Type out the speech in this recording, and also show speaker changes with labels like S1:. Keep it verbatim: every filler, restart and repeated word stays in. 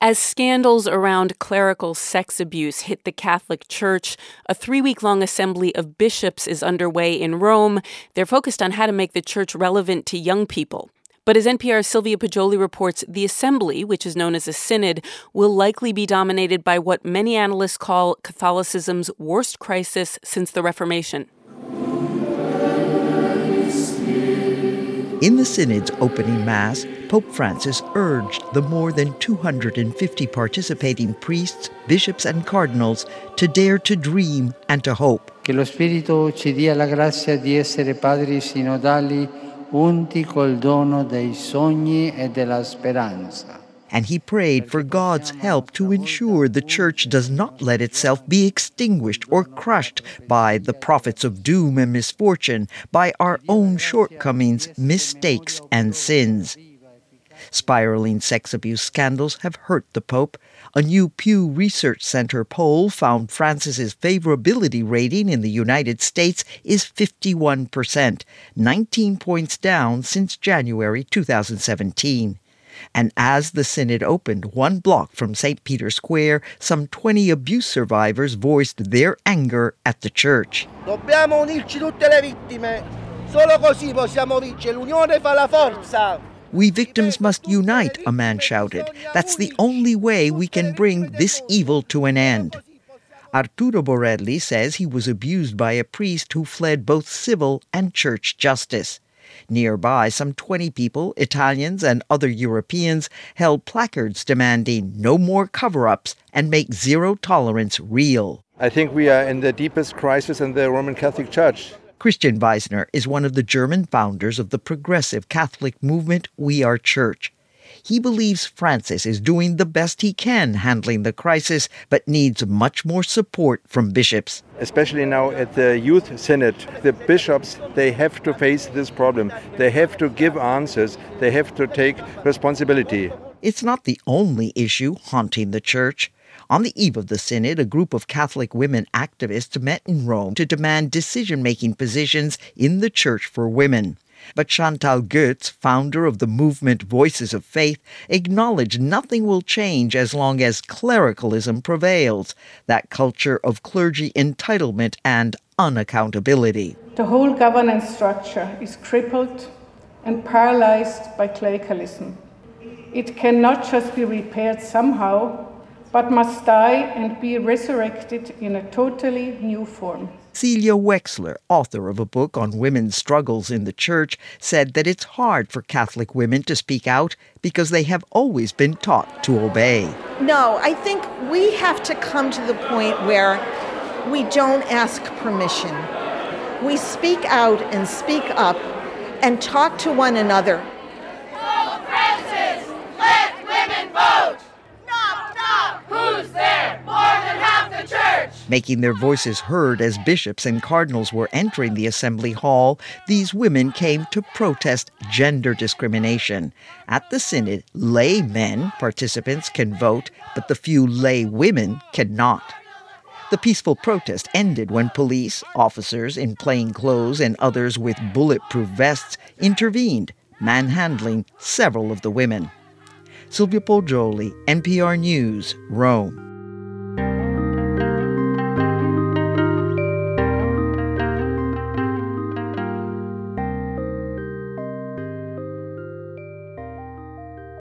S1: As scandals around clerical sex abuse hit the Catholic Church, a three-week-long assembly of bishops is underway in Rome. They're focused on how to make the church relevant to young people. But as N P R's Sylvia Poggioli reports, the assembly, which is known as a synod, will likely be dominated by what many analysts call Catholicism's worst crisis since the Reformation.
S2: In the synod's opening mass, Pope Francis urged the more than two hundred fifty participating priests, bishops and cardinals to dare to dream and to hope.
S3: Che lo Spirito ci dia la grazia di essere padri sinodali unti col dono dei sogni e della speranza.
S2: And he prayed for God's help to ensure the Church does not let itself be extinguished or crushed by the prophets of doom and misfortune, by our own shortcomings, mistakes, and sins. Spiraling sex abuse scandals have hurt the Pope. A new Pew Research Center poll found Francis's favorability rating in the United States is fifty-one percent, nineteen points down since January two thousand seventeen. And as the synod opened one block from Saint Peter's Square, some twenty abuse survivors voiced their anger at the church.
S4: Dobbiamo unirci tutte le vittime. Solo così possiamo vincere. L'unione fa la forza.
S2: We victims must unite, a man shouted. That's the only way we can bring this evil to an end. Arturo Borelli says he was abused by a priest who fled both civil and church justice. Nearby, some twenty people, Italians and other Europeans, held placards demanding no more cover-ups and make zero tolerance real.
S5: I think we are in the deepest crisis in the Roman Catholic Church.
S2: Christian Weisner is one of the German founders of the progressive Catholic movement We Are Church. He believes Francis is doing the best he can handling the crisis, but needs much more support from bishops.
S5: Especially now at the Youth Synod, the bishops, they have to face this problem. They have to give answers. They have to take responsibility.
S2: It's not the only issue haunting the church. On the eve of the synod, a group of Catholic women activists met in Rome to demand decision-making positions in the church for women. But Chantal Goetz, founder of the movement Voices of Faith, acknowledged nothing will change as long as clericalism prevails, that culture of clergy entitlement and unaccountability.
S6: The whole governance structure is crippled and paralyzed by clericalism. It cannot just be repaired somehow, but must die and be resurrected in a totally new form.
S2: Celia Wexler, author of a book on women's struggles in the church, said that it's hard for Catholic women to speak out because they have always been taught to obey.
S7: No, I think we have to come to the point where we don't ask permission. We speak out and speak up and talk to one another.
S8: Pope Francis, let women vote! Knock, knock! Who's there? More than half the church!
S2: Making their voices heard as bishops and cardinals were entering the assembly hall, these women came to protest gender discrimination. At the synod, lay men participants can vote, but the few lay women cannot. The peaceful protest ended when police, officers in plain clothes and others with bulletproof vests intervened, manhandling several of the women. Sylvia Poggioli, N P R News, Rome.